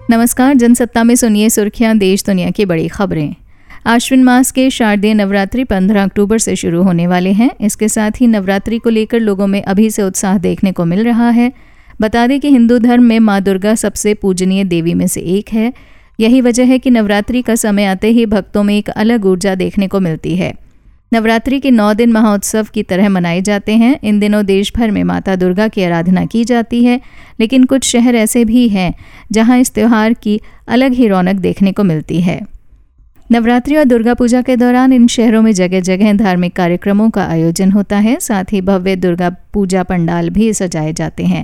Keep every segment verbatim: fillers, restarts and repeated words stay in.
नमस्कार, जनसत्ता में सुनिए सुर्खियां देश दुनिया की बड़ी खबरें। आश्विन मास के शारदीय नवरात्रि पंद्रह अक्टूबर से शुरू होने वाले हैं। इसके साथ ही नवरात्रि को लेकर लोगों में अभी से उत्साह देखने को मिल रहा है। बता दें कि हिंदू धर्म में मां दुर्गा सबसे पूजनीय देवी में से एक है। यही वजह है कि नवरात्रि का समय आते ही भक्तों में एक अलग ऊर्जा देखने को मिलती है। नवरात्रि के नौ दिन महोत्सव की तरह मनाए जाते हैं। इन दिनों देश भर में माता दुर्गा की आराधना की जाती है, लेकिन कुछ शहर ऐसे भी हैं जहां इस त्यौहार की अलग ही रौनक देखने को मिलती है। नवरात्रि और दुर्गा पूजा के दौरान इन शहरों में जगह जगह धार्मिक कार्यक्रमों का आयोजन होता है। साथ ही भव्य दुर्गा पूजा पंडाल भी सजाए जाते हैं।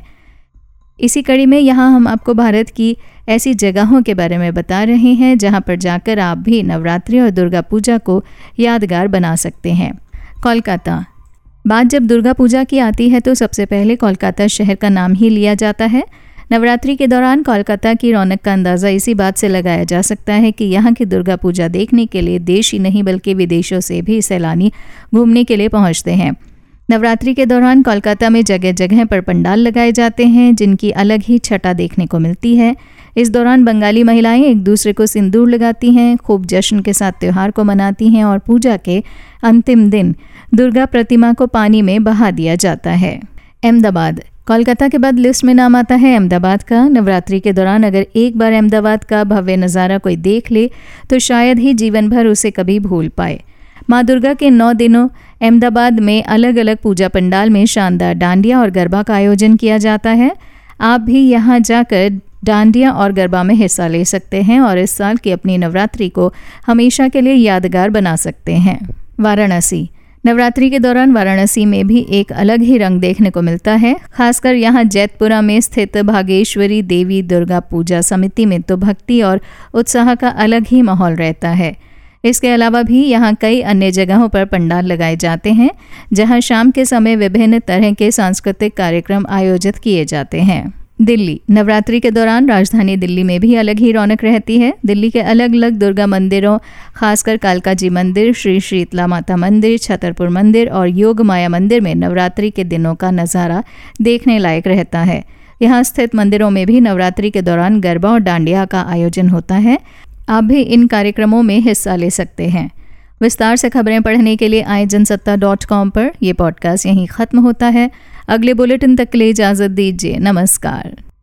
इसी कड़ी में यहाँ हम आपको भारत की ऐसी जगहों के बारे में बता रहे हैं जहाँ पर जाकर आप भी नवरात्रि और दुर्गा पूजा को यादगार बना सकते हैं। कोलकाता। बात जब दुर्गा पूजा की आती है तो सबसे पहले कोलकाता शहर का नाम ही लिया जाता है। नवरात्रि के दौरान कोलकाता की रौनक का अंदाज़ा इसी बात से लगाया जा सकता है कि यहाँ की दुर्गा पूजा देखने के लिए देश ही नहीं बल्कि विदेशों से भी सैलानी घूमने के लिए पहुँचते हैं। नवरात्रि के दौरान कोलकाता में जगह जगह पर पंडाल लगाए जाते हैं, जिनकी अलग ही छटा देखने को मिलती है। इस दौरान बंगाली महिलाएं एक दूसरे को सिंदूर लगाती हैं, खूब जश्न के साथ त्यौहार को मनाती हैं और पूजा के अंतिम दिन दुर्गा प्रतिमा को पानी में बहा दिया जाता है। अहमदाबाद। कोलकाता के बाद लिस्ट में नाम आता है अहमदाबाद का। नवरात्रि के दौरान अगर एक बार अहमदाबाद का भव्य नज़ारा कोई देख ले तो शायद ही जीवन भर उसे कभी भूल पाए। माँ दुर्गा के नौ दिनों अहमदाबाद में अलग अलग पूजा पंडाल में शानदार डांडिया और गरबा का आयोजन किया जाता है। आप भी यहाँ जाकर डांडिया और गरबा में हिस्सा ले सकते हैं और इस साल की अपनी नवरात्रि को हमेशा के लिए यादगार बना सकते हैं। वाराणसी। नवरात्रि के दौरान वाराणसी में भी एक अलग ही रंग देखने को मिलता है। खासकर यहाँ जैतपुरा में स्थित भागेश्वरी देवी दुर्गा पूजा समिति में तो भक्ति और उत्साह का अलग ही माहौल रहता है। इसके अलावा भी यहाँ कई अन्य जगहों पर पंडाल लगाए जाते हैं, जहाँ शाम के समय विभिन्न तरह के सांस्कृतिक कार्यक्रम आयोजित किए जाते हैं। दिल्ली। नवरात्रि के दौरान राजधानी दिल्ली में भी अलग ही रौनक रहती है। दिल्ली के अलग अलग दुर्गा मंदिरों, खासकर कालका जी मंदिर, श्री शीतला माता मंदिर, छतरपुर मंदिर और योग माया मंदिर में नवरात्रि के दिनों का नज़ारा देखने लायक रहता है। यहाँ स्थित मंदिरों में भी नवरात्रि के दौरान गरबा और डांडिया का आयोजन होता है। आप भी इन कार्यक्रमों में हिस्सा ले सकते हैं। विस्तार से खबरें पढ़ने के लिए आए जनसत्ता डॉट कॉम पर। यह पॉडकास्ट यहीं ख़त्म होता है। अगले बुलेटिन तक के लिए इजाज़त दीजिए। नमस्कार।